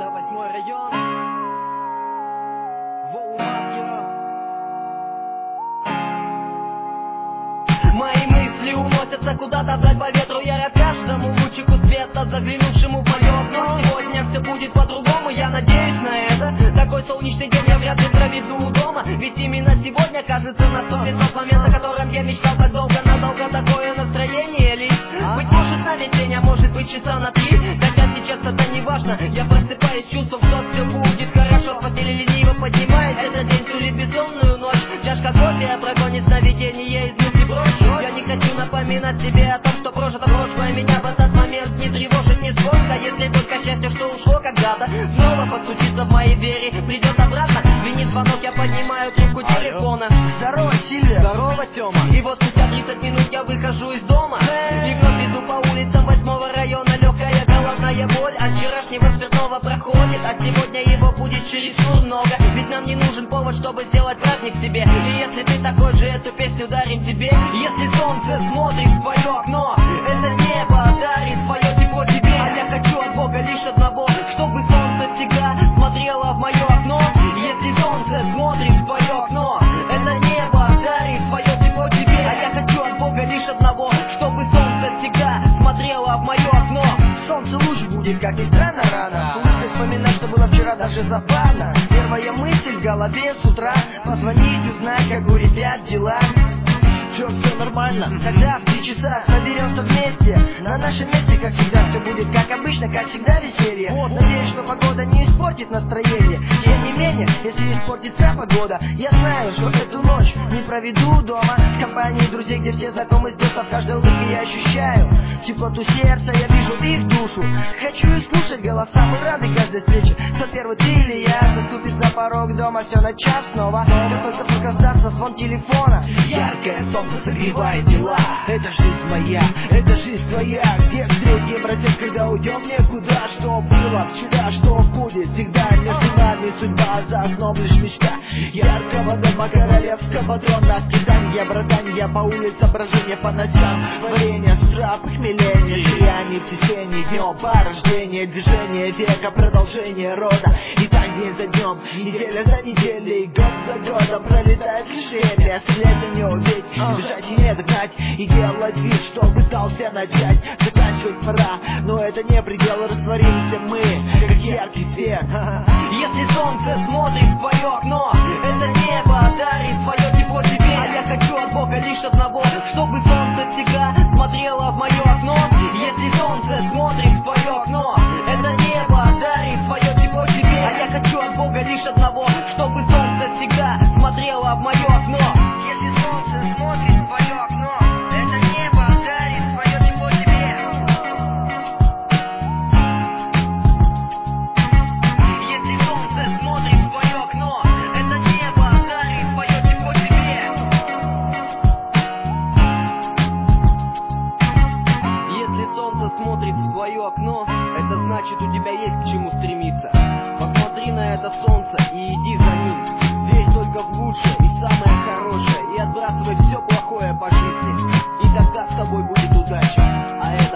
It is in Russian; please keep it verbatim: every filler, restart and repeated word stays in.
Это восьмой район. Воу, мафия. Мои мысли уносятся куда-то вдаль по ветру. Я рад каждому лучику света, заглянувшему в мое окно. Сегодня все будет по-другому, я надеюсь на это. Такой солнечный день я вряд ли проведу дома. Ведь именно сегодня, кажется, наступит тот момент, о котором я мечтал так долго, надолго. Такое настроение лишь быть может на весь день, а может быть часа на три. Хотя сейчас это не важно. Я просыпаюсь, чувством, что все будет хорошо. В постели лениво поднимаюсь, этот день сулит бессонную ночь. Чашка кофе прогонит сновидение из мысли брошу. Я не хочу напоминать себе о том, что прожито прошлое. Меня в этот момент не тревожит нисколько. Если только счастье, что ушло когда-то, снова постучится в моей двери, придет обратно. Звенит звонок, я поднимаю трубку телефона. Здорово, Сильвия. Здорово, Тёма. И вот спустя тридцать минут я выхожу из дома. И вновь иду по улицам восьмого района. Легкая головная боль от вчерашнего спиртного проходит, а сегодня его будет чересчур много. Ведь нам не нужен повод, чтобы сделать праздник себе. И если ты такой же, эту песню дарим тебе. Если солнце смотрит в твое окно, это небо дарит свое тепло тебе. А я хочу от Бога лишь одного, чтобы солнце всегда смотрело в мое окно. Если солнце смотрит в твое окно, это небо дарит свое тепло тебе. А я хочу от Бога лишь одного, чтобы солнце всегда смотрело в мое окно. Солнце луч будет, как ни странно, рано. Улыбкой вспоминать, что было вчера, даже забавно. Первая мысль в голове с утра: позвонить, узнать, как у ребят дела. Чё, все нормально? Тогда в три часа соберемся вместе. На нашем месте, как всегда, все будет как обычно, как всегда веселье. Вот. Надеюсь, что погода не испортит настроение. Тем не менее, если испортится погода, я знаю, что эту ночь не проведу дома в компании друзей, где все знакомы с детства. В каждой улыбке я ощущаю теплоту сердца, я вижу их душу. Хочу их слушать голоса, мы рады каждой встрече. Кто первый, ты или я? Заступит за порог дома, все начав снова. Как только вдруг раздастся звон телефона. Яркое солнце согревает тела. Это жизнь моя, это жизнь твоя. Где встретим, рассек, когда уйдем некуда. Что было вчера, что будет всегда. Между нами судьба, за окном лишь мечта яркого дома королевского трона. Скитанья, братанья по улицам, брожение по ночам. Творение с утра, похмеление, теряне в течение днем. Порождение, движение века, продолжение рода. И так день за днем, неделя за неделей, год за годом пролетает лишь время. Стрелять не убить, бежать и не догнать, и делать вид, что пытался начать. Заканчивать пора, но это не предел. Растворимся мы, как яркий свет. Если солнце смотрит в твое окно, это небо дарит свое тепло тебе. А я хочу от Бога лишь одного, чтобы солнце всегда смотрело в мое окно. Если солнце смотрит в твое окно, это небо дарит свое тепло тебе. А я хочу от Бога лишь одного, чтобы солнце всегда смотрело в мое окно. Если солнце смотрит в твое окно, это небо дарит свое тепло тебе. Если солнце смотрит в твое окно, это небо дарит свое тепло тебе. Если солнце смотрит в твое окно, это значит, у тебя есть к чему стремиться. Посмотри на это солнце и иди за ним. Верь только в лучшее и самое хорошее, и отбрасывай все плохое по жизни. И тогда с тобой будет удача. А это